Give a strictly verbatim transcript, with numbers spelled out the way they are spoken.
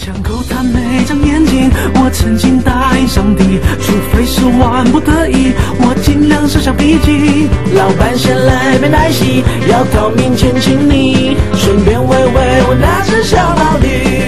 想勾他每张眼睛，我曾经答应上帝，除非是万不得已，我尽量设下笔记。 老板先来杯奶昔，要到面前请你，顺便喂喂我那只小毛驴。